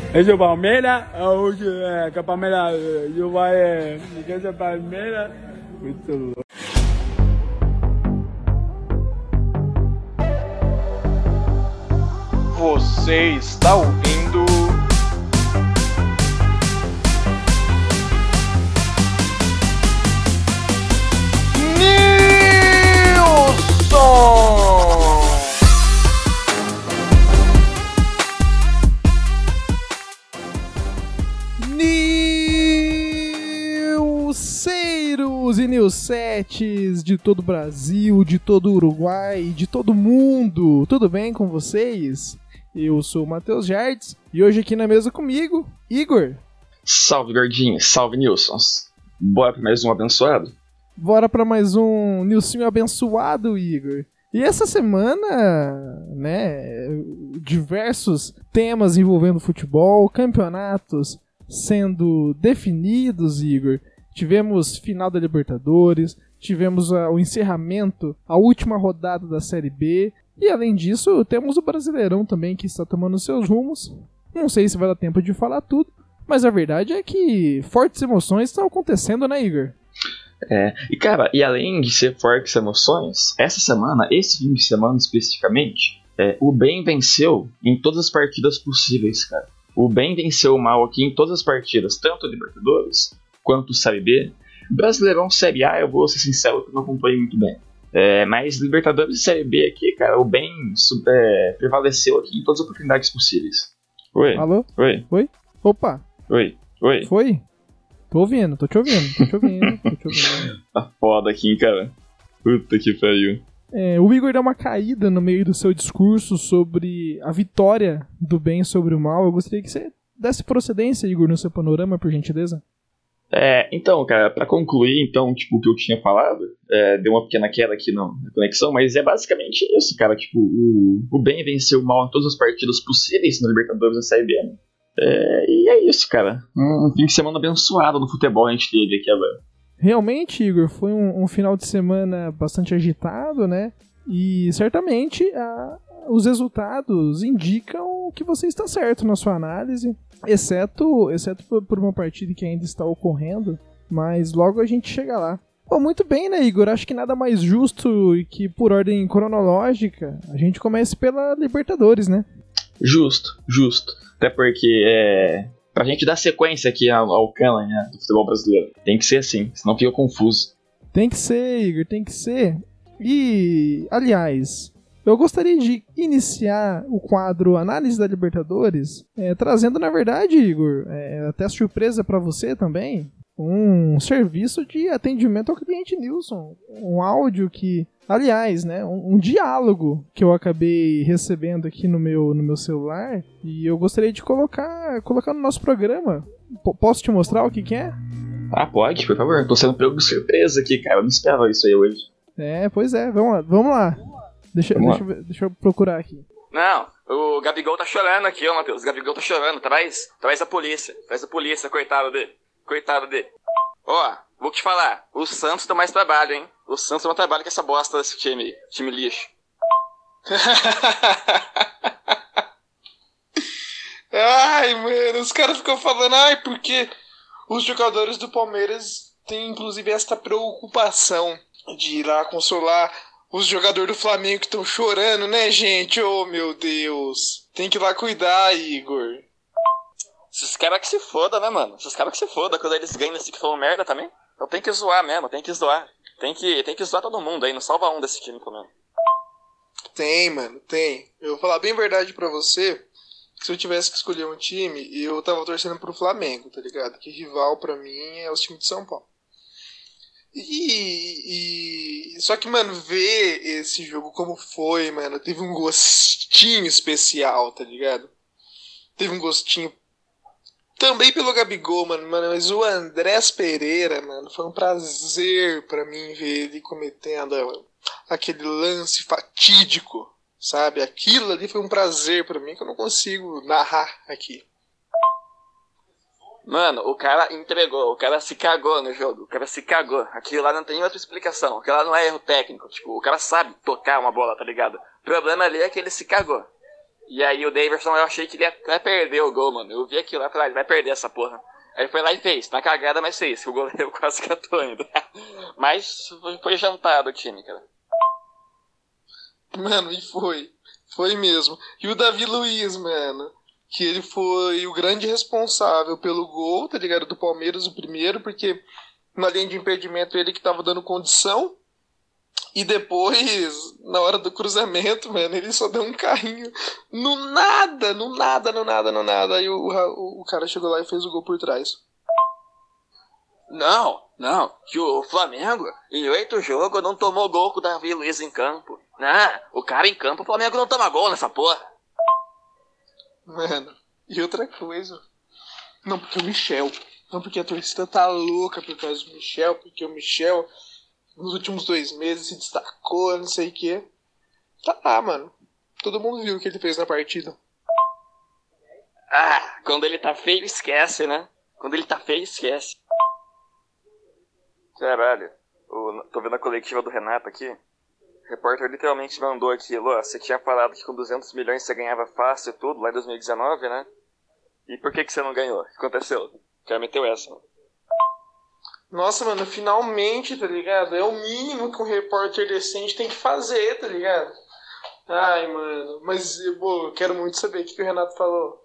Esse Palmeiras, hoje que o Palmeiras vai que esse Palmeiras muito louco. Você está ouvindo Nilceiros e Nilcetes de todo o Brasil, de todo o Uruguai, de todo o mundo. Tudo bem com vocês? Eu sou o Matheus Jardes e hoje aqui na mesa comigo, Igor. Salve, gordinho. Salve, Nilsons. Bora pra mais um abençoado? Bora pra mais um Nilcinho abençoado, Igor. E essa semana, né, diversos temas envolvendo futebol, campeonatos sendo definidos, Igor. Tivemos final da Libertadores, tivemos o encerramento, a última rodada da Série B. E além disso, temos o Brasileirão também que está tomando seus rumos. Não sei se vai dar tempo de falar tudo, mas a verdade é que fortes emoções estão acontecendo, né, Igor? E cara, e além de ser fortes emoções, essa semana, esse fim de semana especificamente, o bem venceu em todas as partidas possíveis, cara. O bem venceu o mal aqui em todas as partidas, tanto a Libertadores quanto o Série B. Brasileirão Série A, eu vou ser sincero que eu não acompanhei muito bem. Mas Libertadores e Série B aqui, cara, o bem prevaleceu aqui em todas as oportunidades possíveis. Oi? Alô? Oi? Oi? Opa! Oi? Oi? Foi? Tô te ouvindo. Tá foda aqui, hein, cara. Puta que pariu. O Igor deu uma caída no meio do seu discurso sobre a vitória do bem sobre o mal. Eu gostaria que você desse procedência, Igor, no seu panorama, por gentileza. Então, cara, pra concluir, então, tipo, o que eu tinha falado, deu uma pequena queda aqui na conexão, mas é basicamente isso, cara, tipo, o bem venceu o mal em todas as partidas possíveis no Libertadores e Série B. E é isso, cara, um fim de semana abençoado no futebol a gente teve aqui agora. Realmente, Igor, foi um final de semana bastante agitado, né, e certamente os resultados indicam que você está certo na sua análise. Exceto por uma partida que ainda está ocorrendo, mas logo a gente chega lá. Bom, muito bem, né, Igor? Acho que nada mais justo que por ordem cronológica a gente comece pela Libertadores, né? Justo. Até porque pra gente dar sequência aqui ao canon, né, do futebol brasileiro, tem que ser assim, senão fica confuso. Tem que ser, Igor, tem que ser. E, aliás, eu gostaria de iniciar o quadro Análise da Libertadores, trazendo, na verdade, Igor, até surpresa para você também, um serviço de atendimento ao cliente Nilson. Um áudio que, aliás, né, um diálogo que eu acabei recebendo aqui no meu celular e eu gostaria de colocar no nosso programa. Posso te mostrar o que é? Pode, por favor. Tô sendo pego de surpresa aqui, cara. Eu não esperava isso aí hoje. Pois é. Vamos lá. Deixa eu procurar aqui. Não, o Gabigol tá chorando aqui, ó, Matheus. O Gabigol tá chorando. Traz a polícia. Coitado dele. Ó, vou te falar. O Santos dá mais trabalho, hein? O Santos dá mais trabalho que essa bosta desse time lixo. Ai, mano, os caras ficam falando, porque os jogadores do Palmeiras têm, inclusive, esta preocupação de ir lá consolar os jogadores do Flamengo que estão chorando, né, gente? Oh, meu Deus. Tem que ir lá cuidar, Igor. Esses caras que se foda, né, mano? Quando eles ganham assim que falam merda também. Então tem que zoar mesmo, tem que zoar. Tem que zoar todo mundo aí, não salva um desse time, pelo menos. Tem, mano, tem. Eu vou falar bem a verdade pra você, que se eu tivesse que escolher um time, eu tava torcendo pro Flamengo, tá ligado? Que rival pra mim é o time de São Paulo. Só que, mano, ver esse jogo como foi, mano, teve um gostinho especial, tá ligado? Teve um gostinho também pelo Gabigol, mano, mas o Andrés Pereira, mano, foi um prazer pra mim ver ele cometendo aquele lance fatídico, sabe? Aquilo ali foi um prazer pra mim que eu não consigo narrar aqui. Mano, o cara entregou, o cara se cagou no jogo, Aquilo lá não tem outra explicação, aquilo lá não é erro técnico, tipo, o cara sabe tocar uma bola, tá ligado? O problema ali é que ele se cagou. E aí o Daverson, eu achei que ele ia perder o gol, mano. Eu vi aquilo lá e falei, ele vai perder essa porra. Aí ele foi lá e fez, na cagada, mas fez, que o goleiro quase catou ainda. Mas foi jantado o time, cara. Mano, e foi. Foi mesmo. E o Davi Luiz, mano, que ele foi o grande responsável pelo gol, tá ligado? Do Palmeiras, o primeiro, porque na linha de impedimento ele que tava dando condição. E depois, na hora do cruzamento, mano, ele só deu um carrinho no nada. Aí o cara chegou lá e fez o gol por trás. Não, que o Flamengo, em 8 jogos, não tomou gol com o Davi Luiz em campo. Não, o cara em campo, o Flamengo não toma gol nessa porra. Mano, e outra coisa. Não, porque o Michel. Não, porque a torcida tá louca por causa do Michel, porque o Michel, nos últimos 2 meses, se destacou, não sei o quê. Tá lá, mano. Todo mundo viu o que ele fez na partida. Ah, quando ele tá feio, esquece, né? Quando ele tá feio, esquece. Caralho, tô vendo a coletiva do Renato aqui. O repórter literalmente mandou aqui, Lô, você tinha falado que com 200 milhões você ganhava fácil e tudo, lá em 2019, né? E por que você não ganhou? O que aconteceu? O cara meteu essa, mano. Nossa, mano, finalmente, tá ligado? É o mínimo que um repórter decente tem que fazer, tá ligado? Ai, mano, mas eu quero muito saber o que o Renato falou.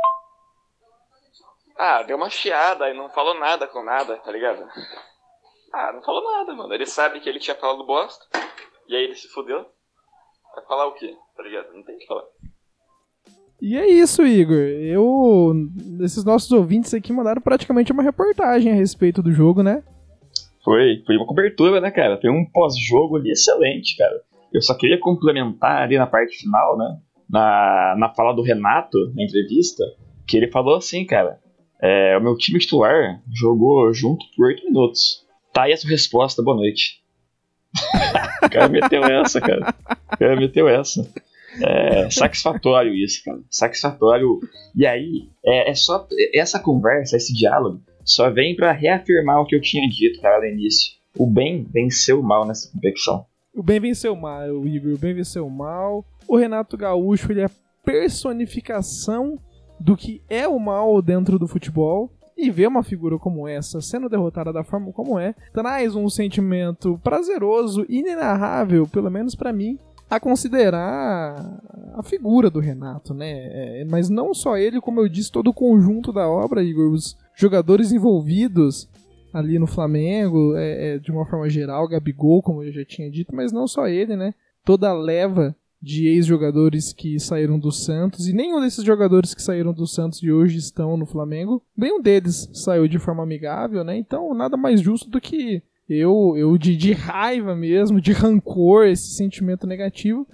Ah, deu uma chiada e não falou nada com nada, tá ligado? Ah, não falou nada, mano. Ele sabe que ele tinha falado bosta, e aí ele se fudeu. Vai falar o quê, tá ligado? Não tem o que falar. E é isso, Igor. Esses nossos ouvintes aqui mandaram praticamente uma reportagem a respeito do jogo, né? Foi uma cobertura, né, cara? Foi um pós-jogo ali excelente, cara. Eu só queria complementar ali na parte final, né? Na fala do Renato, na entrevista, que ele falou assim, cara, o meu time titular jogou junto por 8 minutos. Tá aí a sua resposta, boa noite. O cara meteu essa, cara. Satisfatório isso, cara. Satisfatório. E aí, só essa conversa, esse diálogo, só vem pra reafirmar o que eu tinha dito, cara, no início. O bem venceu o mal nessa competição. O bem venceu o mal, Igor. O bem venceu o mal. O Renato Gaúcho, ele é a personificação do que é o mal dentro do futebol. E ver uma figura como essa sendo derrotada da forma como traz um sentimento prazeroso, inenarrável, pelo menos pra mim, a considerar a figura do Renato, né? Mas não só ele, como eu disse, todo o conjunto da obra, Igor, os jogadores envolvidos ali no Flamengo, de uma forma geral, Gabigol, como eu já tinha dito, mas não só ele, né? Toda a leva de ex-jogadores que saíram do Santos, e nenhum desses jogadores que saíram do Santos e hoje estão no Flamengo, nenhum deles saiu de forma amigável, né? Então nada mais justo do que eu de raiva mesmo, de rancor, esse sentimento negativo,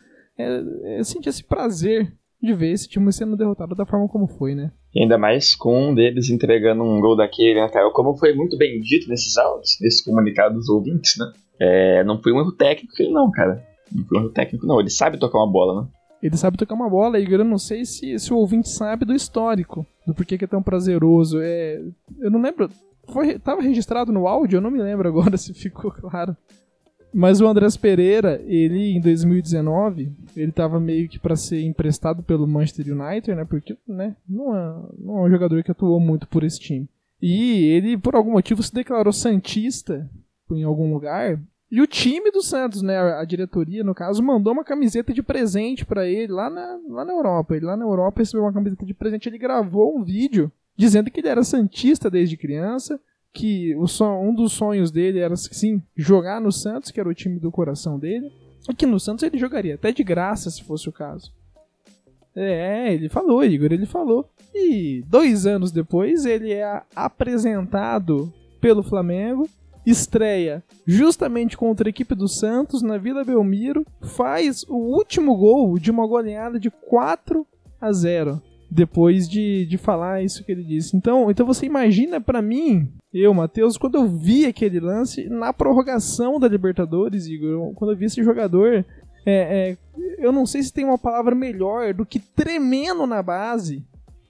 sentir esse prazer de ver esse time sendo derrotado da forma como foi, né? E ainda mais com um deles entregando um gol daquele, né, cara? Como foi muito bem dito nesses áudios, nesse comunicado dos ouvintes, né? Não foi um erro técnico ele não, cara. Não foi um erro técnico não, ele sabe tocar uma bola, né? Ele sabe tocar uma bola, Igor. Eu não sei se o ouvinte sabe do histórico, do porquê que é tão prazeroso. Eu não lembro, tava registrado no áudio? Eu não me lembro agora se ficou claro. Mas o Andrés Pereira, ele em 2019, ele tava meio que pra ser emprestado pelo Manchester United, né? Porque, né, não é um jogador que atuou muito por esse time. E ele, por algum motivo, se declarou santista em algum lugar. E o time do Santos, né, a diretoria, no caso, mandou uma camiseta de presente pra ele lá na Europa. Ele lá na Europa recebeu uma camiseta de presente, ele gravou um vídeo dizendo que ele era santista desde criança, que um dos sonhos dele era, sim, jogar no Santos, que era o time do coração dele, e que no Santos ele jogaria até de graça, se fosse o caso. Ele falou, Igor, ele falou. E 2 anos depois, ele é apresentado pelo Flamengo, estreia justamente contra a equipe do Santos na Vila Belmiro, faz o último gol de uma goleada de 4-0, depois de falar isso que ele disse. Então você imagina pra mim, Matheus, quando eu vi aquele lance na prorrogação da Libertadores, Igor, quando eu vi esse jogador, eu não sei se tem uma palavra melhor do que tremendo na base,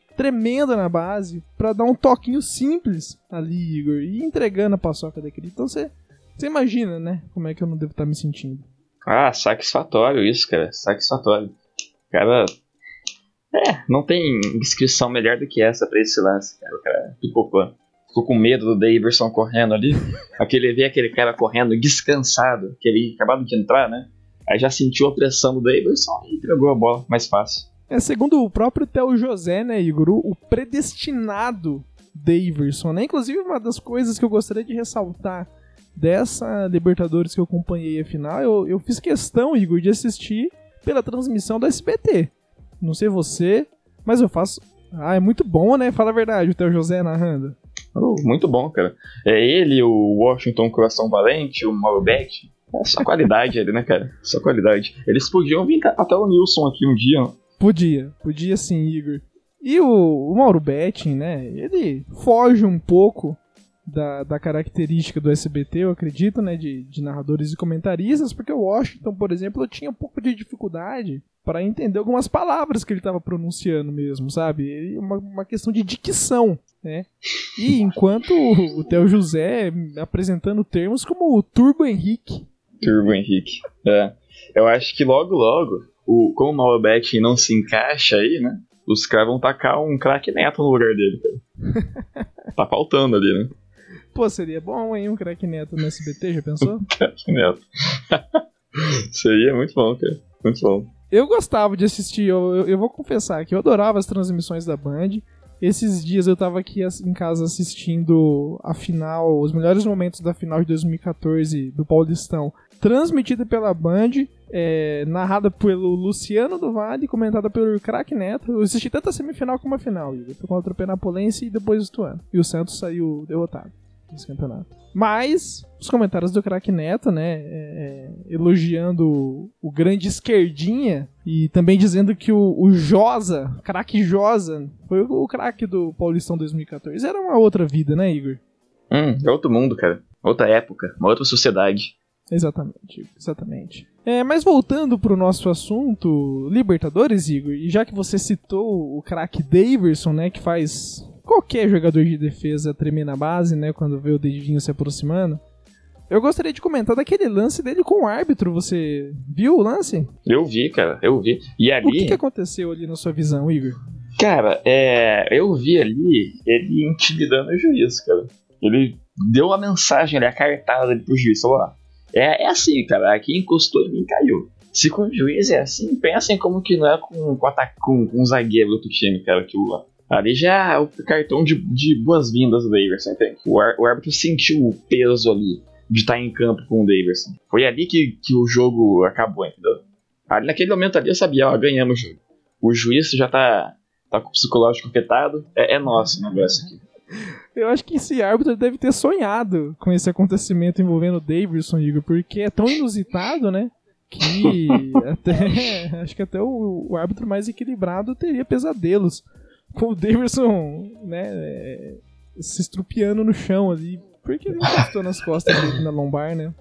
pra dar um toquinho simples ali, Igor, e entregando a paçoca daquele. Então você imagina, né, como é que eu não devo estar me sentindo. Satisfatório isso, cara, satisfatório. Cara, Não tem descrição melhor do que essa pra esse lance, cara. O cara pipocou. Ficou com medo do Daverson correndo ali. Vê aquele cara correndo descansado, que ele acabado de entrar, né? Aí já sentiu a pressão do Daverson e entregou a bola mais fácil. Segundo o próprio Theo José, né, Igor, o predestinado Daverson, né? Inclusive, uma das coisas que eu gostaria de ressaltar dessa Libertadores que eu acompanhei a final, eu fiz questão, Igor, de assistir pela transmissão do SBT. Não sei você, mas eu faço... é muito bom, né? Fala a verdade, o Theo José narrando. Muito bom, cara. É ele, o Washington Coração Valente, o Mauro Betti. É só qualidade ali, né, cara? Só qualidade. Eles podiam vir até o Nilson aqui um dia. Podia sim, Igor. E o Mauro Betti, né? Ele foge um pouco da característica do SBT, eu acredito, né? De narradores e comentaristas, porque o Washington, por exemplo, eu tinha um pouco de dificuldade para entender algumas palavras que ele estava pronunciando mesmo, sabe? Uma questão de dicção, né? E enquanto o Theo José apresentando termos como o Turbo Henrique. Eu acho que logo, como o Mauro Betti não se encaixa aí, né? Os caras vão tacar um craque Neto no lugar dele, cara. Tá faltando ali, né? Pô, seria bom, hein? Um craque Neto no SBT, já pensou? Craque Neto. Seria muito bom, cara. Muito bom. Eu gostava de assistir, eu vou confessar que eu adorava as transmissões da Band. Esses dias eu tava aqui em casa assistindo a final, os melhores momentos da final de 2014 do Paulistão, transmitida pela Band, narrada pelo Luciano do Vale, comentada pelo Craque Neto. Eu assisti tanto a semifinal como a final, Igor. Foi contra o Penapolense e depois o Ituano. E o Santos saiu derrotado nesse campeonato. Mas os comentários do Craque Neto, né, elogiando o grande esquerdinha e também dizendo que o Josa, craque Josa, foi o craque do Paulistão 2014. Era uma outra vida, né, Igor? É outro mundo, cara. Outra época, uma outra sociedade. Exatamente. Mas voltando pro nosso assunto, Libertadores, Igor, e já que você citou o craque Daverson, né, que faz qualquer jogador de defesa tremer na base, né, quando vê o dedinho se aproximando, eu gostaria de comentar daquele lance dele com o árbitro. Você viu o lance? Eu vi, cara, eu vi. E ali... O que aconteceu ali na sua visão, Igor? Cara, eu vi ali ele intimidando o juiz, cara. Ele deu uma mensagem ali, a cartada ali pro juiz, falou, ó, é assim, cara, aqui encostou em mim, caiu. Se com o juiz é assim, pensem como que não é com um zagueiro do outro time, cara, que ali já é o cartão de boas-vindas do Daverson, entende? O árbitro sentiu o peso ali de estar em campo com o Daverson. Foi ali que o jogo acabou, entendeu? Ali, naquele momento ali eu sabia, ó, ganhamos o jogo. O juiz já tá com o psicológico afetado, é nosso o negócio aqui. Eu acho que esse árbitro deve ter sonhado com esse acontecimento envolvendo o Daverson, Igor, porque é tão inusitado, né? Que acho que até o árbitro mais equilibrado teria pesadelos com o Daverson, né, se estrupiando no chão ali, porque ele encostou nas costas dele na lombar, né?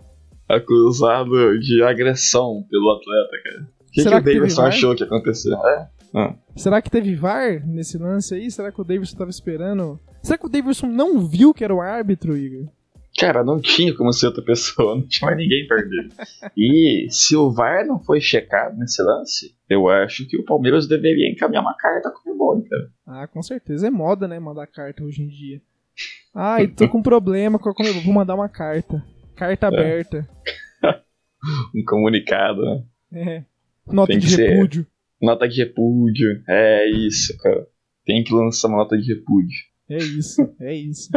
Acusado de agressão pelo atleta, cara. O que o Daverson achou que aconteceu? Será que teve VAR nesse lance aí? Será que o Daverson tava esperando? Será que o Daverson não viu que era o árbitro, Igor? Cara, não tinha como ser outra pessoa, não tinha mais ninguém perto dele. E se o VAR não foi checado nesse lance, eu acho que o Palmeiras deveria encaminhar uma carta com o Comebol, cara. Ah, com certeza. É moda, né, mandar carta hoje em dia. Ah, e tô com problema com a Comebol, vou mandar uma carta. Carta aberta. Um comunicado, né? Nota de repúdio. Nota de repúdio, é isso, cara. Tem que lançar uma nota de repúdio. É isso.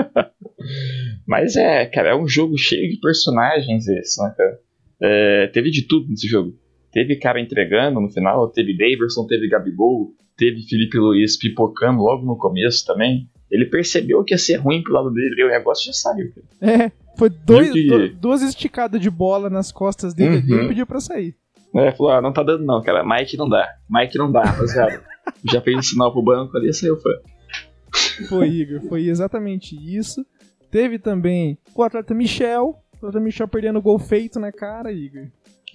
Mas cara, é um jogo cheio de personagens esse, né, cara? Teve de tudo nesse jogo. Teve cara entregando no final, teve Daverson, teve Gabigol, teve Felipe Luiz pipocando logo no começo também. Ele percebeu que ia ser ruim pro lado dele e o negócio já saiu, cara. Foi duas esticadas de bola nas costas dele ali e pediu pra sair. Falou, não tá dando não, cara, Mike não dá, rapaziada. Já fez o sinal pro banco ali e saiu fã. Foi, Igor, foi exatamente isso. Teve também o atleta Michel perdendo gol feito na cara, Igor.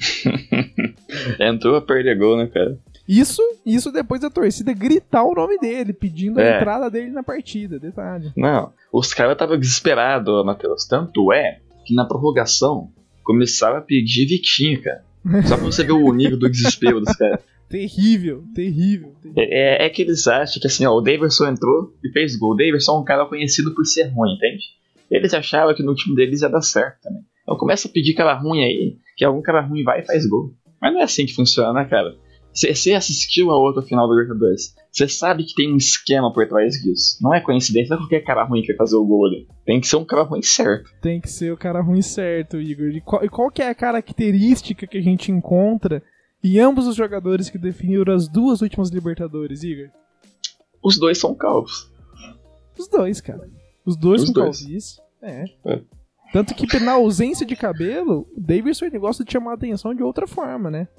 Entrou a perder gol, né, cara? Isso depois da torcida gritar o nome dele, pedindo a entrada dele na partida, detalhe. Não, os caras estavam desesperados, Matheus. Tanto que na prorrogação começaram a pedir Vitinho, cara. Só pra você ver o nível do desespero dos caras. Terrível. É que eles acham que assim, ó, o Davidson entrou e fez gol. O Davidson é um cara conhecido por ser ruim, entende? Eles achavam que no time deles ia dar certo também. Então começa a pedir cara ruim aí, que algum cara ruim vai e faz gol. Mas não é assim que funciona, né, cara? Você assistiu a outra final do Libertadores. Você sabe que tem um esquema por trás disso. Não é coincidência, não é qualquer cara ruim que vai fazer o gol ali. Tem que ser um cara ruim certo. Tem que ser o cara ruim certo, Igor. E qual que é a característica que a gente encontra em ambos os jogadores que definiram as duas últimas Libertadores, Igor? Os dois são calvos. Os dois, cara. Os dois com calvície. É. Tanto que na ausência de cabelo, o Davidson ele gosta de chamar a atenção de outra forma, né?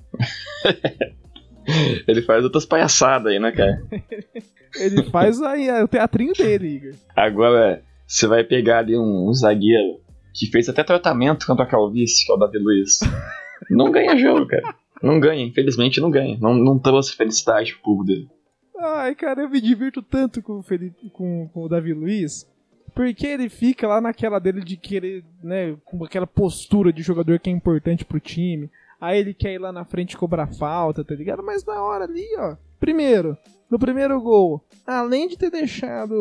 Ele faz outras palhaçadas aí, né, cara? Ele faz aí o teatrinho dele, Igor. Agora, você vai pegar ali um zagueiro que fez até tratamento contra a calvície, que é o Davi Luiz. Não ganha jogo, cara. Não ganha, infelizmente não ganha. Não trouxe felicidade pro povo dele. Ai, cara, eu me divirto tanto com o Davi Luiz, porque ele fica lá naquela dele de querer, né, com aquela postura de jogador que é importante pro time. Aí ele quer ir lá na frente cobrar falta, tá ligado? Mas na hora ali, ó, no primeiro gol, além de ter deixado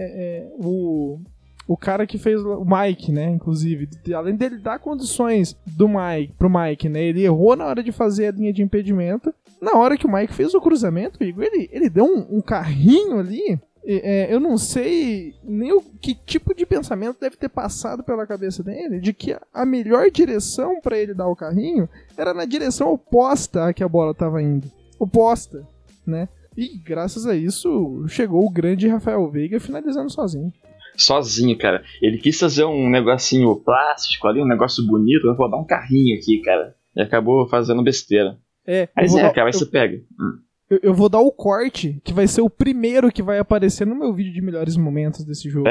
o cara que fez o Mike, né, inclusive, além dele dar condições pro Mike, né, ele errou na hora de fazer a linha de impedimento. Na hora que o Mike fez o cruzamento, Igor, ele deu um carrinho ali. Eu não sei nem que tipo de pensamento deve ter passado pela cabeça dele, de que a melhor direção pra ele dar o carrinho era na direção oposta a que a bola tava indo. Oposta, né? E graças a isso chegou o grande Rafael Veiga finalizando sozinho. Sozinho, cara. Ele quis fazer um negocinho plástico ali, um negócio bonito, vou dar um carrinho aqui, cara. E acabou fazendo besteira. Mas cara, aí você pega. Eu vou dar o corte, que vai ser o primeiro que vai aparecer no meu vídeo de melhores momentos desse jogo.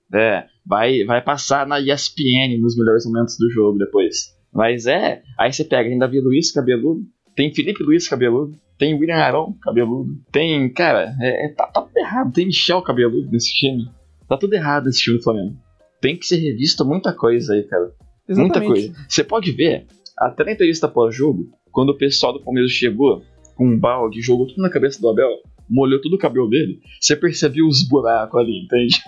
Vai passar na ESPN nos melhores momentos do jogo depois. Mas aí você pega, tem Davi Luiz cabeludo, tem Felipe Luiz cabeludo, tem William Arão cabeludo, tem, cara, tá tudo errado, tem Michel cabeludo nesse time. Tá tudo errado nesse time do Flamengo. Tem que ser revista muita coisa aí, cara. Exatamente. Muita coisa. Você pode ver, até na entrevista pós-jogo, quando o pessoal do Palmeiras chegou com um balde, jogou tudo na cabeça do Abel, molhou todo o cabelo dele, você percebia os buracos ali, entende?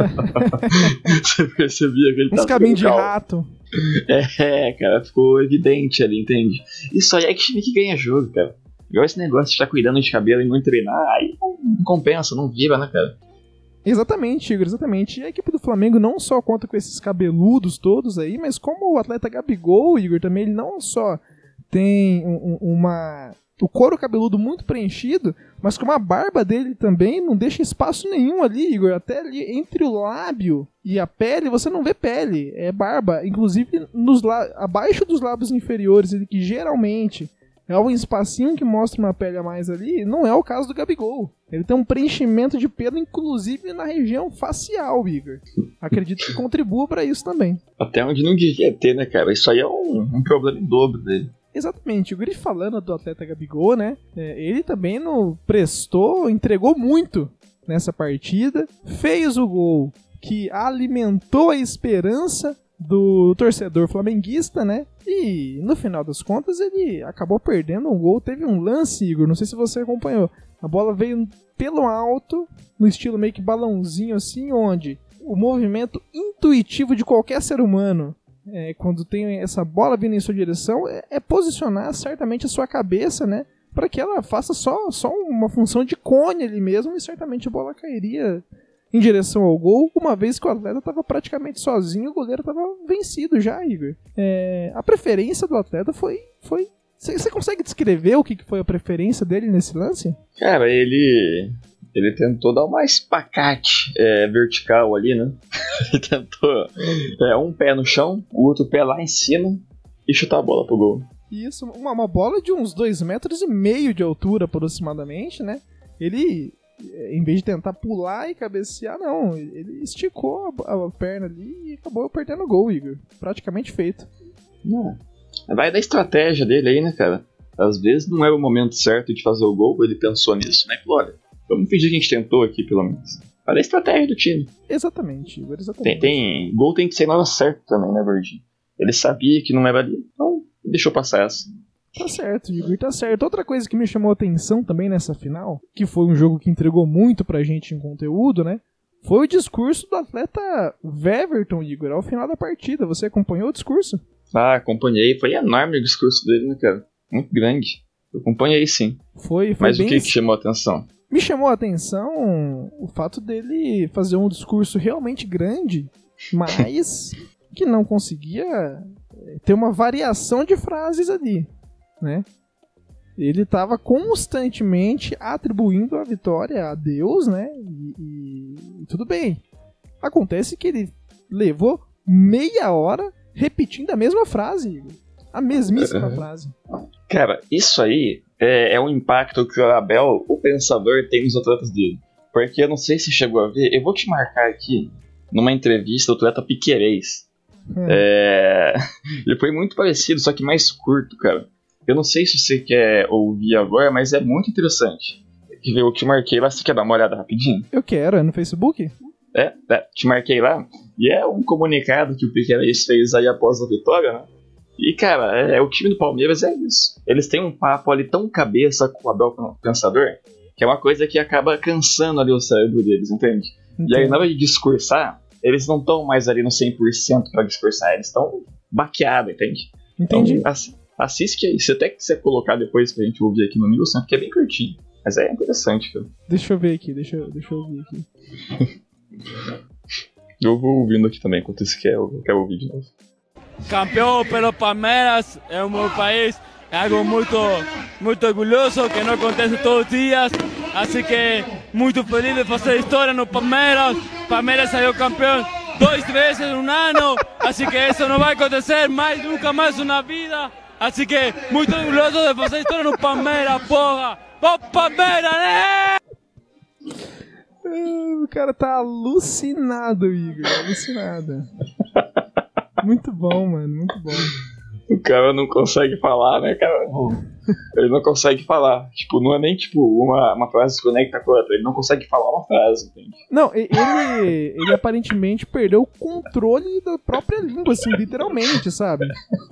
Você percebia que ele uns caminhos de rato. Cara, ficou evidente ali, entende? Isso aí é que time que ganha jogo, cara. Igual esse negócio de ficar cuidando de cabelo e não treinar, aí não compensa, não vira, né, cara? Exatamente, Igor, exatamente. E a equipe do Flamengo não só conta com esses cabeludos todos aí, mas como o atleta Gabigol, Igor, também ele não só tem o couro cabeludo muito preenchido, mas com a barba dele também não deixa espaço nenhum ali, Igor. Até ali entre o lábio e a pele, você não vê pele, é barba. Inclusive abaixo dos lábios inferiores, ele que geralmente é um espacinho que mostra uma pele a mais ali, não é o caso do Gabigol. Ele tem um preenchimento de pelo, inclusive na região facial, Igor. Acredito que contribua para isso também. Até onde não devia ter, né, cara? Isso aí é um problema em dobro dele. Exatamente, o Guri falando do atleta Gabigol, né? Ele também entregou muito nessa partida, fez o gol que alimentou a esperança do torcedor flamenguista, né? E no final das contas ele acabou perdendo um gol. Teve um lance, Igor, não sei se você acompanhou. A bola veio pelo alto, no estilo meio que balãozinho assim, onde o movimento intuitivo de qualquer ser humano, quando tem essa bola vindo em sua direção, é posicionar certamente a sua cabeça, né? Para que ela faça só uma função de cone ali mesmo, e certamente a bola cairia em direção ao gol, uma vez que o atleta estava praticamente sozinho, o goleiro estava vencido já, Igor. A preferência do atleta foi... Você consegue descrever o que foi a preferência dele nesse lance? Cara, ele tentou dar uma espacate vertical ali, né? Ele tentou um pé no chão, o outro pé lá em cima e chutar a bola pro gol. Isso, uma bola de uns 2,5 metros de altura aproximadamente, né? Ele, em vez de tentar pular e cabecear, não. Ele esticou a perna ali e acabou perdendo o gol, Igor. Praticamente feito. Vai da estratégia dele aí, né, cara? Às vezes não era o momento certo de fazer o gol, ele pensou nisso, né? Falou, olha, vamos fingir que a gente tentou aqui, pelo menos. Olha a estratégia do time. Exatamente, Igor, exatamente. Gol tem que ser na hora certa também, né, Verdinho? Ele sabia que não era ali, então deixou passar essa. Tá certo, Igor, tá certo. Outra coisa que me chamou a atenção também nessa final, que foi um jogo que entregou muito pra gente em conteúdo, né? Foi o discurso do atleta Weverton, Igor, ao final da partida. Você acompanhou o discurso? Ah, acompanhei. Foi enorme o discurso dele, né, cara? Muito grande. Eu acompanhei, sim. Foi Mas bem... o que chamou a atenção? Me chamou a atenção o fato dele fazer um discurso realmente grande, mas que não conseguia ter uma variação de frases ali, né? Ele estava constantemente atribuindo a vitória a Deus, né? E tudo bem. Acontece que ele levou meia hora repetindo a mesma frase, Igor. A mesmíssima frase. Cara, isso aí é um impacto que o Abel, o pensador, tem nos atletas dele. Porque eu não sei se chegou a ver, eu vou te marcar aqui numa entrevista do atleta Piquerez. Ele foi muito parecido, só que mais curto, cara. Eu não sei se você quer ouvir agora, mas é muito interessante. Eu te marquei lá, você quer dar uma olhada rapidinho? Eu quero, é no Facebook? Te marquei lá. E é um comunicado que o Piquerez fez aí após a vitória, né? E, cara, o time do Palmeiras é isso. Eles têm um papo ali tão cabeça com o Abel Pensador, que é uma coisa que acaba cansando ali o cérebro deles, entende? E aí, na hora de discursar, eles não estão mais ali no 100% pra discursar, eles estão baqueados, entende? Entendi. Então, assiste aí. Se até quiser colocar depois pra gente ouvir aqui no Nilson, porque é bem curtinho. Mas é interessante, cara. Deixa eu ver aqui, deixa eu ouvir aqui. Eu vou ouvindo aqui também, enquanto isso eu quero ouvir de novo. Campeão pelo Palmeiras é o meu país, é algo muito orgulhoso que não acontece todos os dias, assim que muito feliz de fazer história no Palmeiras. Palmeiras saiu campeão 2 vezes em um ano, assim que isso não vai acontecer mais, nunca mais na vida, assim que muito orgulhoso de fazer história no Palmeiras, porra! Vamos Palmeiras, né? O cara tá alucinado, Igor, alucinado. Muito bom, mano, muito bom. O cara não consegue falar, né, cara? Ele não consegue falar. Tipo, não é nem tipo uma frase se conecta com a outra. Ele não consegue falar uma frase, entende? Não, ele aparentemente perdeu o controle da própria língua, assim, literalmente, sabe?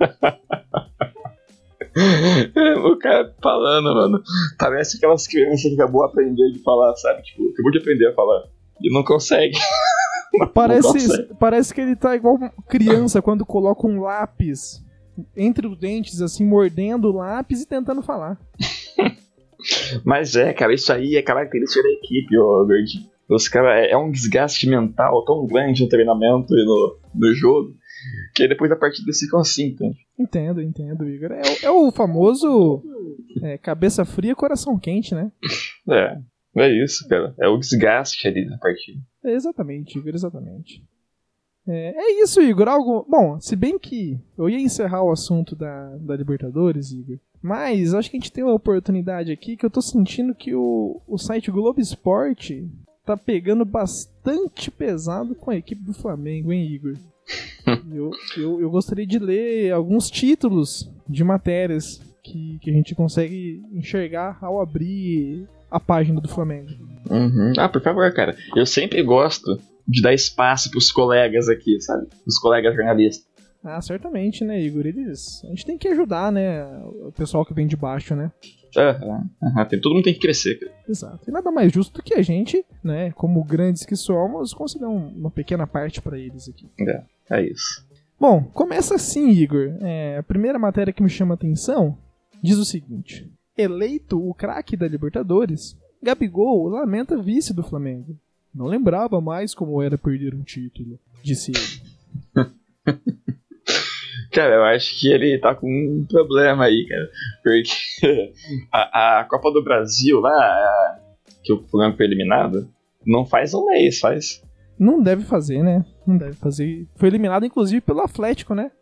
O cara falando, mano. Parece aquelas crianças que acabou de aprender de falar, sabe? Tipo, acabou de aprender a falar. E não consegue. Parece que ele tá igual criança quando coloca um lápis entre os dentes, assim, mordendo o lápis e tentando falar. Mas cara, isso aí é característica da equipe, ó, Gordinho. Os caras, é um desgaste mental tão grande no treinamento e no jogo, que aí depois da partida eles ficam assim, entende? Entendo, Igor. É o famoso cabeça fria, coração quente, né? É isso, cara. É o desgaste ali na partida. Exatamente, Igor, exatamente. É isso, Igor. Bom, se bem que eu ia encerrar o assunto da Libertadores, Igor, mas acho que a gente tem uma oportunidade aqui que eu tô sentindo que o site Globo Esporte tá pegando bastante pesado com a equipe do Flamengo, hein, Igor? Eu gostaria de ler alguns títulos de matérias que a gente consegue enxergar ao abrir a página do Flamengo. Ah, por favor, cara. Eu sempre gosto de dar espaço pros colegas aqui, sabe? Os colegas jornalistas. Ah, certamente, né, Igor? A gente tem que ajudar, né, o pessoal que vem de baixo, né? Todo mundo tem que crescer, cara. Exato. E nada mais justo do que a gente, né, como grandes que somos, conceder uma pequena parte pra eles aqui. É isso. Bom, começa assim, Igor. A primeira matéria que me chama a atenção diz o seguinte: eleito o craque da Libertadores, Gabigol lamenta vice do Flamengo. Não lembrava mais como era perder um título, disse ele. Cara, eu acho que ele tá com um problema aí, cara. Porque a Copa do Brasil lá, que o Flamengo foi eliminado, não faz um mês, faz. Não deve fazer, né? Não deve fazer. Foi eliminado, inclusive, pelo Atlético, né?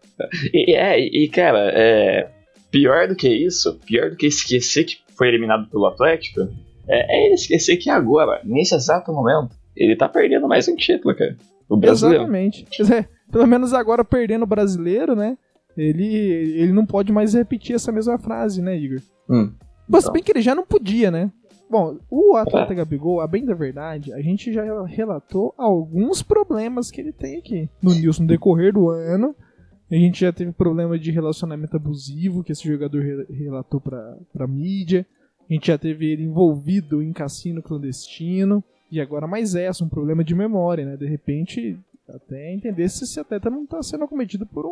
Cara, pior do que isso, pior do que esquecer que foi eliminado pelo Atlético, é ele esquecer que agora, nesse exato momento, ele tá perdendo mais um título, cara. O brasileiro. Exatamente. Pelo menos agora perdendo o brasileiro, né? Ele não pode mais repetir essa mesma frase, né, Igor? Mas bem que ele já não podia, né? Bom, o atleta Gabigol, a bem da verdade, a gente já relatou alguns problemas que ele tem aqui. No decorrer do ano, A gente já teve problema de relacionamento abusivo, que esse jogador relatou pra mídia. A gente já teve ele envolvido em cassino clandestino. E agora mais um problema de memória, né? De repente, até entender se esse atleta não tá sendo acometido por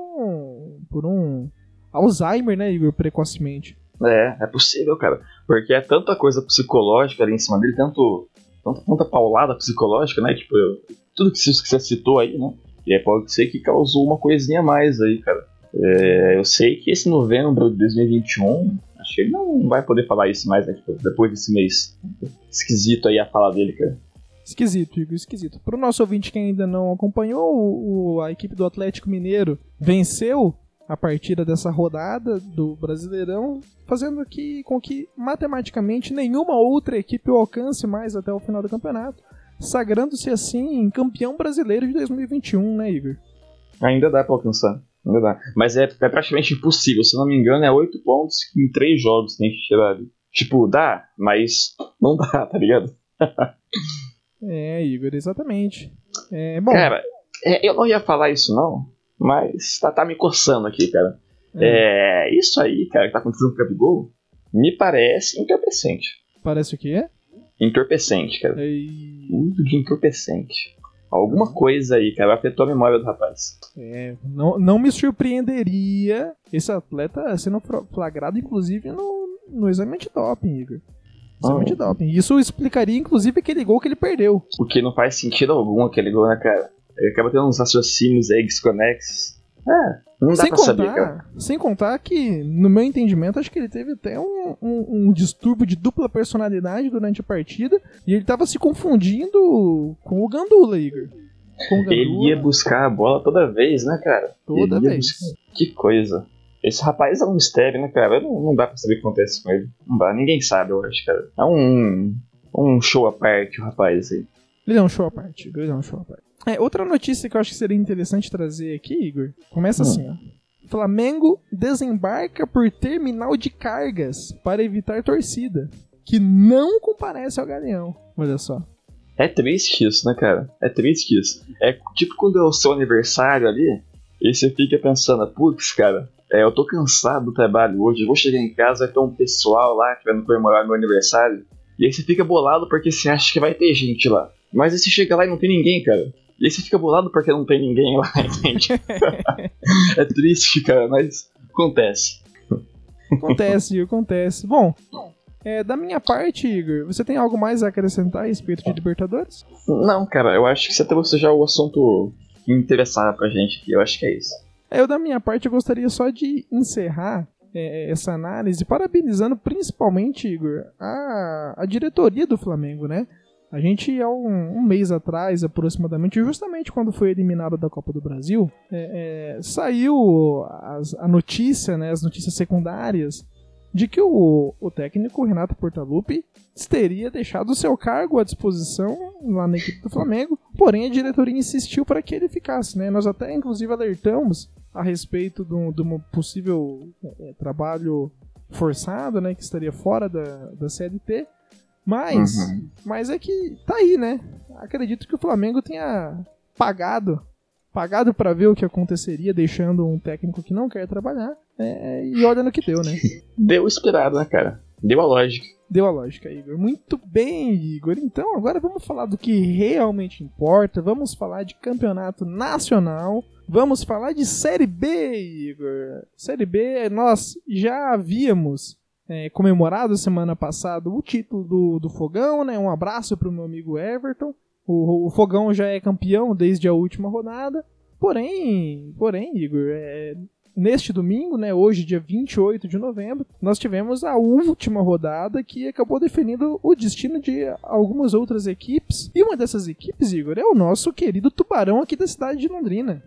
um Alzheimer, né, Igor, precocemente. É possível, cara. Porque é tanta coisa psicológica ali em cima dele, tanta paulada psicológica, né? Tipo, tudo que você citou aí, né? E pode ser que causou uma coisinha a mais aí, cara. Eu sei que esse novembro de 2021, acho que ele não vai poder falar isso mais, né? Tipo, depois desse mês esquisito aí a fala dele, cara. Esquisito, Igor, esquisito. Pro nosso ouvinte que ainda não acompanhou, a equipe do Atlético Mineiro venceu a partida dessa rodada do Brasileirão, fazendo com que matematicamente nenhuma outra equipe o alcance mais até o final do campeonato, sagrando-se assim campeão brasileiro de 2021, né, Igor? Ainda dá pra alcançar, ainda dá. Mas é praticamente impossível, se eu não me engano é 8 pontos em 3 jogos que tem que tirar. Tipo, dá, mas não dá, tá ligado? Igor, exatamente. Bom, cara, eu não ia falar isso não, mas tá me coçando aqui, cara. Isso aí, cara, que tá acontecendo com o Gabigol, me parece entorpecente. Parece o quê? Entorpecente, cara. Uso de entorpecente. Alguma coisa aí, cara, afetou a memória do rapaz. Não me surpreenderia esse atleta sendo flagrado, inclusive, no exame antidoping, Igor. Exame antidoping. Isso explicaria, inclusive, aquele gol que ele perdeu. O que não faz sentido algum, aquele gol, né, cara? Ele acaba tendo uns raciocínios aí desconexos. Não dá pra saber, cara. Sem contar que, no meu entendimento, acho que ele teve até um distúrbio de dupla personalidade durante a partida. E ele tava se confundindo com o Gandula, Igor. Ele ia buscar a bola toda vez, né, cara? Toda vez. Que coisa. Esse rapaz é um mistério, né, cara? Não dá pra saber o que acontece com ele. Não dá, ninguém sabe, eu acho, cara. É um show à parte, o rapaz aí. Ele é um show à parte, Igor. Ele é um show à parte. Outra notícia que eu acho que seria interessante trazer aqui, Igor, começa assim, ó. Flamengo desembarca por terminal de cargas para evitar torcida, que não comparece ao Galeão. Olha só. É triste isso, né, cara? É triste isso. É tipo quando é o seu aniversário ali, e você fica pensando, putz, cara, eu tô cansado do trabalho hoje, eu vou chegar em casa, vai ter um pessoal lá querendo comemorar meu aniversário, e aí você fica bolado porque você acha que vai ter gente lá. Mas aí você chega lá e não tem ninguém, cara. E aí você fica bolado porque não tem ninguém lá, entende? É triste, cara, mas acontece. Acontece. Bom, da minha parte, Igor, você tem algo mais a acrescentar a respeito de Libertadores? Não, cara, eu acho que você trouxe já o assunto que interessava pra gente aqui, eu acho que é isso. Da minha parte, eu gostaria só de encerrar essa análise, parabenizando principalmente, Igor, a diretoria do Flamengo, né? A gente, há um mês atrás, aproximadamente, justamente quando foi eliminado da Copa do Brasil, saiu a notícia, né, as notícias secundárias, de que o técnico Renato Portaluppi teria deixado o seu cargo à disposição lá na equipe do Flamengo, porém a diretoria insistiu para que ele ficasse, né? Nós até, inclusive, alertamos a respeito de um possível trabalho forçado, né, que estaria fora da CLT, mas é que tá aí, né? Acredito que o Flamengo tenha pagado para ver o que aconteceria, deixando um técnico que não quer trabalhar, e olha no que deu, né? Deu esperado, né, cara? Deu a lógica. Deu a lógica, Igor. Muito bem, Igor. Então, agora vamos falar do que realmente importa. Vamos falar de campeonato nacional. Vamos falar de Série B, Igor. Série B, nós já havíamos comemorado semana passada o título do Fogão, né? Um abraço pro meu amigo Everton. O Fogão já é campeão desde a última rodada. Porém, Igor, neste domingo, né, hoje, dia 28 de novembro, nós tivemos a última rodada que acabou definindo o destino de algumas outras equipes. E uma dessas equipes, Igor, é o nosso querido Tubarão aqui da cidade de Londrina.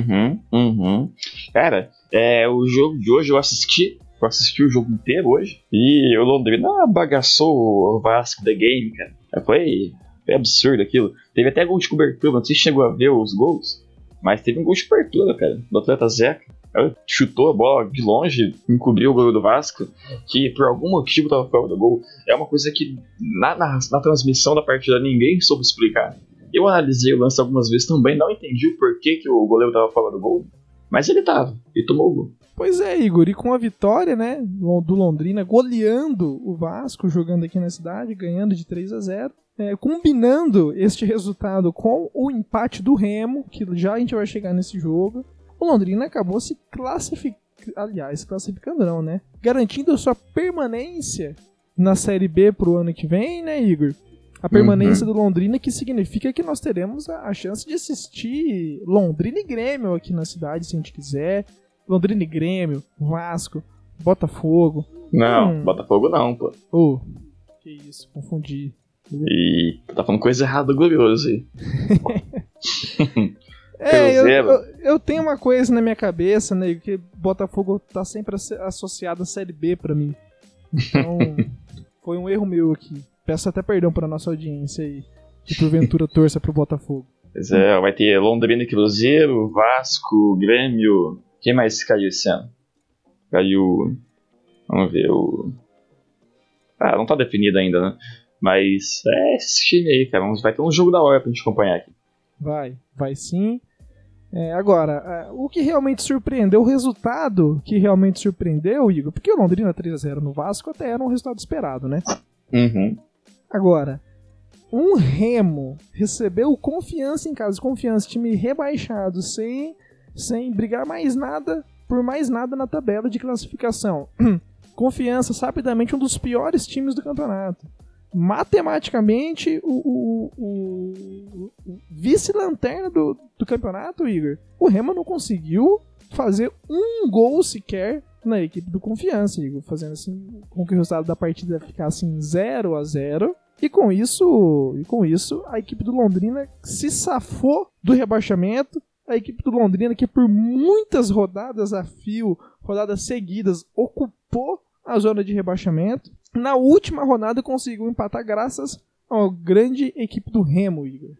Cara, o jogo de hoje eu assisti o jogo inteiro hoje. E o Londrina bagaçou o Vasco The Game, cara. Foi absurdo aquilo. Teve até gol de cobertura, não sei se chegou a ver os gols, mas teve um gol de cobertura, cara, do atleta Zeca. Ele chutou a bola de longe, encobriu o goleiro do Vasco, que por algum motivo estava fora do gol. É uma coisa que na transmissão da partida ninguém soube explicar. Eu analisei o lance algumas vezes também, não entendi o porquê que o goleiro estava fora do gol. Mas ele tava, e tomou o gol. Pois é, Igor, e com a vitória, né, do Londrina, goleando o Vasco, jogando aqui na cidade, ganhando de 3-0, combinando este resultado com o empate do Remo, que já a gente vai chegar nesse jogo, o Londrina acabou se classificando não, né, garantindo a sua permanência na Série B pro ano que vem, né, Igor? A permanência do Londrina, que significa que nós teremos a chance de assistir Londrina e Grêmio aqui na cidade, se a gente quiser. Londrina e Grêmio, Vasco, Botafogo. Não, Botafogo não, pô. Que isso, confundi. E tá falando coisa errada, glorioso aí. Eu tenho uma coisa na minha cabeça, né, que Botafogo tá sempre associado à Série B pra mim. Então, foi um erro meu aqui. Peço até perdão pra nossa audiência aí, que porventura torça pro Botafogo. Pois é, vai ter Londrina e Cruzeiro, Vasco, Grêmio. Quem mais caiu esse ano? Caiu. Vamos ver o. Não tá definido ainda, né? Mas esse time aí, cara. Vai ter um jogo da hora pra gente acompanhar aqui. Vai sim. Agora, o que realmente surpreendeu, o resultado que realmente surpreendeu, Igor, porque o Londrina 3-0 no Vasco até era um resultado esperado, né? Uhum. Agora, um Remo recebeu Confiança em casa, Confiança, time rebaixado, sem brigar por mais nada na tabela de classificação. Confiança, rapidamente, um dos piores times do campeonato. Matematicamente, o vice-lanterna do campeonato, Igor, o Remo não conseguiu fazer um gol sequer na equipe do Confiança, Igor, fazendo assim com que o resultado da partida ficasse em 0-0. E com isso, a equipe do Londrina se safou do rebaixamento. A equipe do Londrina, que por muitas rodadas a fio, rodadas seguidas, ocupou a zona de rebaixamento. Na última rodada conseguiu empatar graças à grande equipe do Remo, Igor.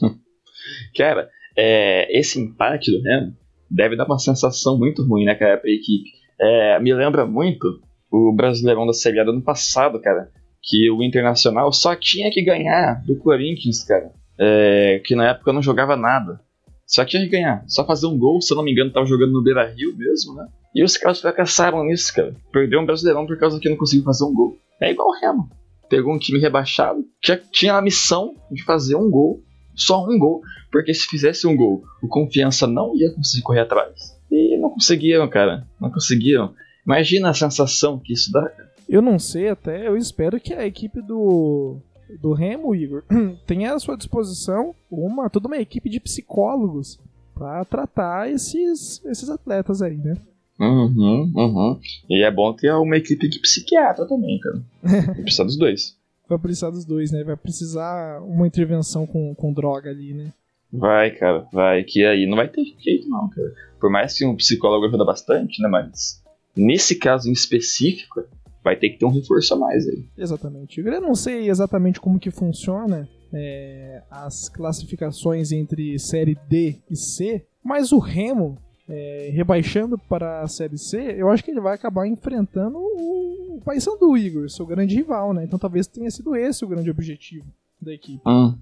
Cara, esse empate do Remo deve dar uma sensação muito ruim, né, cara, pra equipe. Me lembra muito o Brasileirão da Série A do ano passado, cara, que o Internacional só tinha que ganhar do Corinthians, cara, que na época não jogava nada. Só tinha que ganhar, só fazer um gol, se eu não me engano tava jogando no Beira-Rio mesmo, né? E os caras fracassaram nisso, cara. Perdeu um Brasileirão por causa que não conseguiu fazer um gol. É igual o Remo. Pegou um time rebaixado, já tinha a missão de fazer um gol, só um gol, porque se fizesse um gol, o Confiança não ia conseguir correr atrás. E não conseguiram, cara. Não conseguiram. Imagina a sensação que isso dá, cara. Eu não sei até, eu espero que a equipe do Remo, Igor, tenha à sua disposição toda uma equipe de psicólogos pra tratar esses atletas aí, né? Uhum. E é bom ter uma equipe de psiquiatra também, cara. Vai precisar dos dois. Vai precisar dos dois, né? Vai precisar uma intervenção com droga ali, né? Vai, cara, vai. Que aí não vai ter jeito não, cara. Por mais que um psicólogo ajuda bastante, né? Mas nesse caso em específico, vai ter que ter um reforço a mais aí. Exatamente. Eu não sei exatamente como que funciona as classificações entre Série D e C, mas o Remo, rebaixando para a Série C, eu acho que ele vai acabar enfrentando o Paysandu, Igor, seu grande rival, né? Então talvez tenha sido esse o grande objetivo da equipe.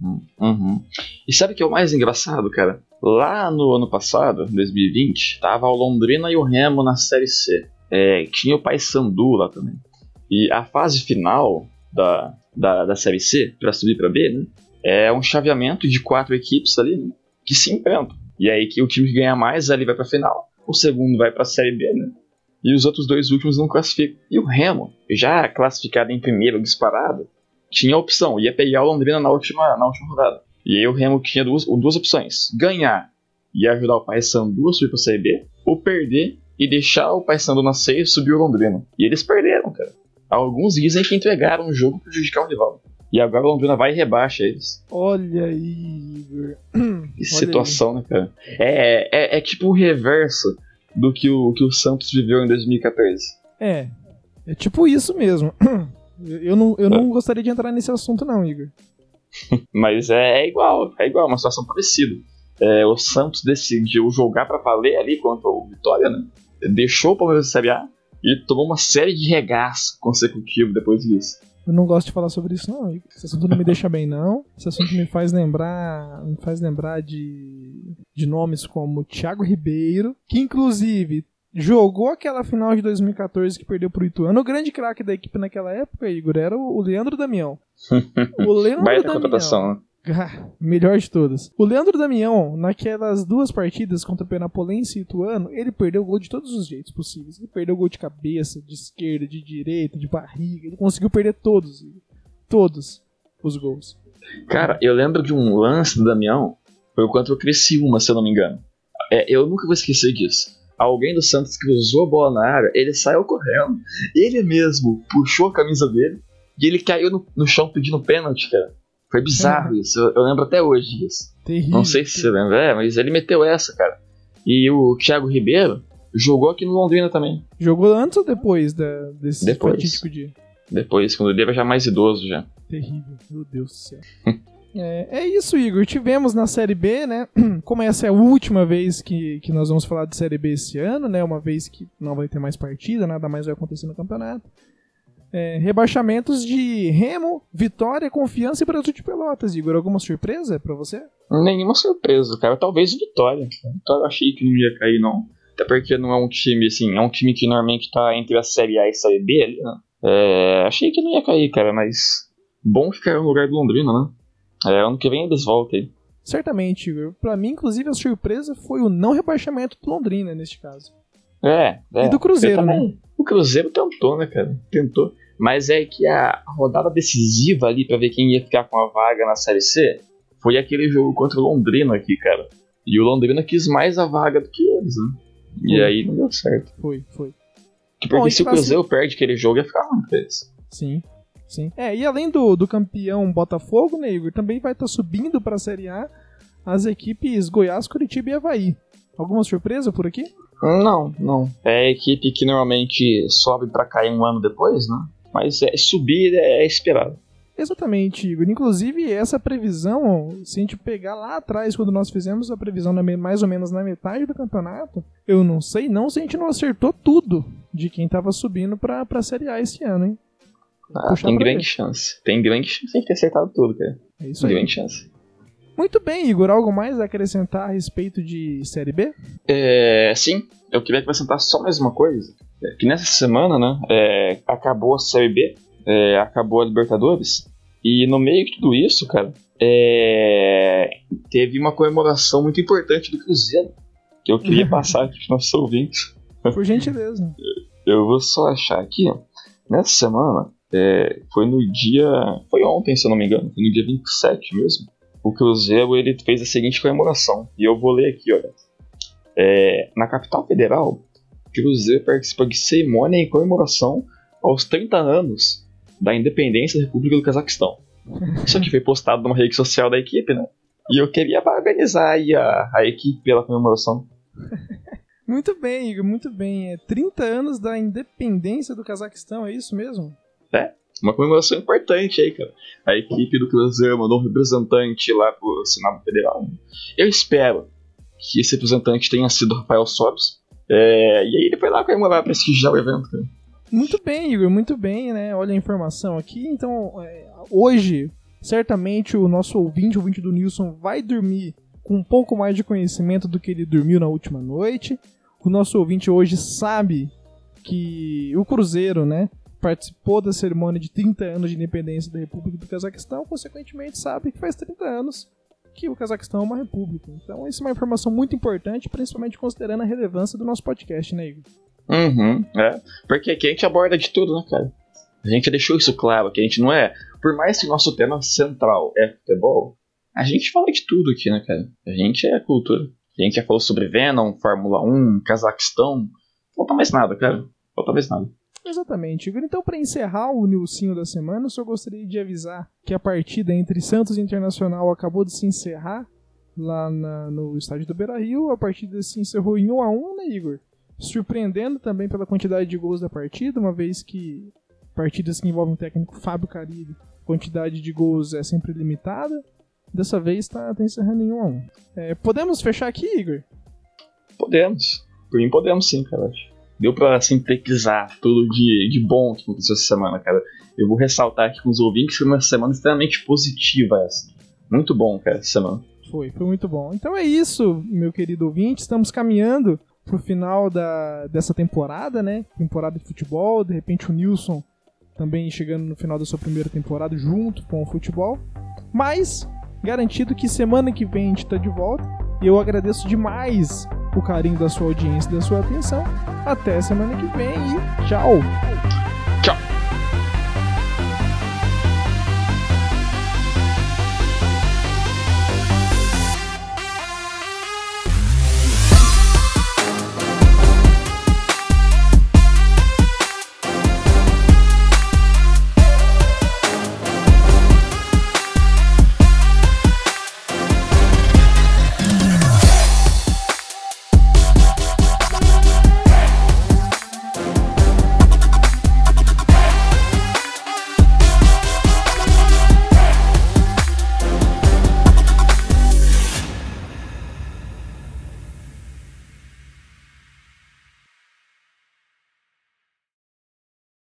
E sabe o que é o mais engraçado, cara? Lá no ano passado, 2020, tava o Londrina e o Remo na Série C. Tinha o Paysandu lá também. E a fase final da Série C, pra subir pra B, né? É um chaveamento de 4 equipes ali, né, que se enfrentam. E aí que o time que ganha mais ali vai pra final, o segundo vai pra Série B, né? E os outros 2 últimos não classificam. E o Remo, já classificado em primeiro, disparado, tinha a opção, ia pegar o Londrina na última rodada. E aí o Remo tinha duas opções: ganhar e ajudar o Paysandu a subir pra Série B, ou perder e deixar o Paysandu na C e subir o Londrina. E eles perderam, cara. Alguns dizem que entregaram o jogo pra prejudicar o rival. E agora o Londrina vai e rebaixa eles. Olha aí, Igor. Que situação, né, cara? É tipo o reverso do que o Santos viveu em 2014. É tipo isso mesmo. Eu não gostaria de entrar nesse assunto não, Igor. Mas é igual, uma situação parecida. O Santos decidiu jogar pra valer ali contra o Vitória, né? Deixou o Palmeiras da Série A e tomou uma série de regaço consecutivo depois disso. Eu não gosto de falar sobre isso não, Igor. Esse assunto não me deixa bem não. Esse assunto me faz lembrar de de nomes como Thiago Ribeiro, que inclusive jogou aquela final de 2014 que perdeu pro Ituano. O grande craque da equipe naquela época, Igor, era o Leandro Damião. O Leandro Baita Damião. contratação, né? Melhor de todas. O Leandro Damião, naquelas 2 partidas contra o Penapolense e Ituano, ele perdeu o gol de todos os jeitos possíveis. Ele perdeu o gol de cabeça, de esquerda, de direita, de barriga. Ele conseguiu perder todos os gols. Cara, eu lembro de um lance do Damião, foi contra o Criciúma, se eu não me engano. Eu nunca vou esquecer disso. Alguém do Santos cruzou a bola na área, ele saiu correndo, ele mesmo puxou a camisa dele e ele caiu no chão pedindo pênalti, cara. Foi bizarro isso, eu lembro até hoje disso. Terrível. Não sei se você lembra, mas ele meteu essa, cara. E o Thiago Ribeiro jogou aqui no Londrina também. Jogou antes ou depois desse fatídico dia? Depois, quando ele era já mais idoso já. Terrível, meu Deus do céu. É isso, Igor. Tivemos na Série B, né? Como essa é a última vez que nós vamos falar de Série B esse ano, né? Uma vez que não vai ter mais partida, nada mais vai acontecer no campeonato. Rebaixamentos de Remo, Vitória, Confiança e Brasil de Pelotas. Igor, alguma surpresa pra você? Nenhuma surpresa, cara. Talvez Vitória. Vitória eu achei que não ia cair, não. Até porque não é um time, assim, é um time que normalmente tá entre a Série A e a Série B ali, né? Achei que não ia cair, cara, mas bom ficar no lugar do Londrina, né? Ano que vem eles voltam aí. Certamente, Igor. Pra mim, inclusive, a surpresa foi o não rebaixamento do Londrina, neste caso. E do Cruzeiro, né? O Cruzeiro tentou, né, cara? Tentou. Mas é que a rodada decisiva ali pra ver quem ia ficar com a vaga na Série C foi aquele jogo contra o Londrina aqui, cara. E o Londrina quis mais a vaga do que eles, né? E aí não deu certo. Foi. Porque se o Cruzeiro perde aquele jogo, ia ficar ruim pra eles. Sim. E além do campeão Botafogo, né, Igor, também vai estar subindo pra Série A as equipes Goiás, Curitiba e Avaí. Alguma surpresa por aqui? Não. É a equipe que normalmente sobe pra cair um ano depois, né? Mas subir é esperado. Exatamente, Igor. Inclusive, essa previsão, se a gente pegar lá atrás, quando nós fizemos a previsão mais ou menos na metade do campeonato, eu não sei se a gente não acertou tudo de quem tava subindo pra Série A esse ano, hein? Tem grande chance. Tem grande chance de ter acertado tudo, cara. É isso aí. Grande chance. Muito bem, Igor. Algo mais a acrescentar a respeito de Série B? Sim. Eu queria acrescentar só mais uma coisa. Que nessa semana, né, acabou a Série B, acabou a Libertadores, e no meio de tudo isso, cara, teve uma comemoração muito importante do Cruzeiro, que eu queria passar aqui para os nossos ouvintes. Por gentileza. Eu vou só achar aqui, ó. Nessa semana, foi ontem, se eu não me engano, foi no dia 27 mesmo, o Cruzeiro ele fez a seguinte comemoração, e eu vou ler aqui, olha. Na capital federal, Cruzeiro participa de cerimônia em comemoração aos 30 anos da independência da República do Cazaquistão. Isso aqui foi postado numa rede social da equipe, né? E eu queria parabenizar aí a equipe pela comemoração. Muito bem, Igor, muito bem. 30 anos da independência do Cazaquistão, é isso mesmo? Uma comemoração importante aí, cara. A equipe do Cruzeiro mandou um representante lá pro Senado Federal. Eu espero que esse representante tenha sido Rafael Sobis. E aí ele foi lá comemorar, prestigiar o evento, cara. Muito bem, Igor, muito bem, né? Olha a informação aqui. Então, hoje, certamente o nosso ouvinte do Nilson, vai dormir com um pouco mais de conhecimento do que ele dormiu na última noite. O nosso ouvinte hoje sabe que o Cruzeiro, né, participou da cerimônia de 30 anos de independência da República do Cazaquistão, consequentemente sabe que faz 30 anos que o Cazaquistão é uma república. Então, isso é uma informação muito importante, principalmente considerando a relevância do nosso podcast, né, Igor? Porque aqui a gente aborda de tudo, né, cara? A gente deixou isso claro, que a gente não por mais que o nosso tema central é futebol, a gente fala de tudo aqui, né, cara? A gente é cultura. A gente já falou sobre Venom, Fórmula 1, Cazaquistão. Falta mais nada, cara. Falta mais nada. Exatamente, Igor. Então, para encerrar o newsinho da semana, eu só gostaria de avisar que a partida entre Santos e Internacional acabou de se encerrar lá no estádio do Beira-Rio. A partida se encerrou em 1-1, né, Igor? Surpreendendo também pela quantidade de gols da partida, uma vez que partidas que envolvem o técnico Fábio Carilli, a quantidade de gols é sempre limitada. Dessa vez tá encerrando em 1-1. Podemos fechar aqui, Igor? Podemos. Por mim podemos sim, cara. Deu pra sintetizar tudo de bom que aconteceu essa semana, cara. Eu vou ressaltar aqui com os ouvintes que foi uma semana extremamente positiva essa. Muito bom, cara, essa semana. Foi muito bom. Então é isso, meu querido ouvinte. Estamos caminhando pro final dessa temporada, né? Temporada de futebol. De repente o Nilson também chegando no final da sua primeira temporada junto com o futebol. Mas garantido que semana que vem a gente tá de volta. E eu agradeço demais o carinho da sua audiência e da sua atenção. Até semana que vem e tchau!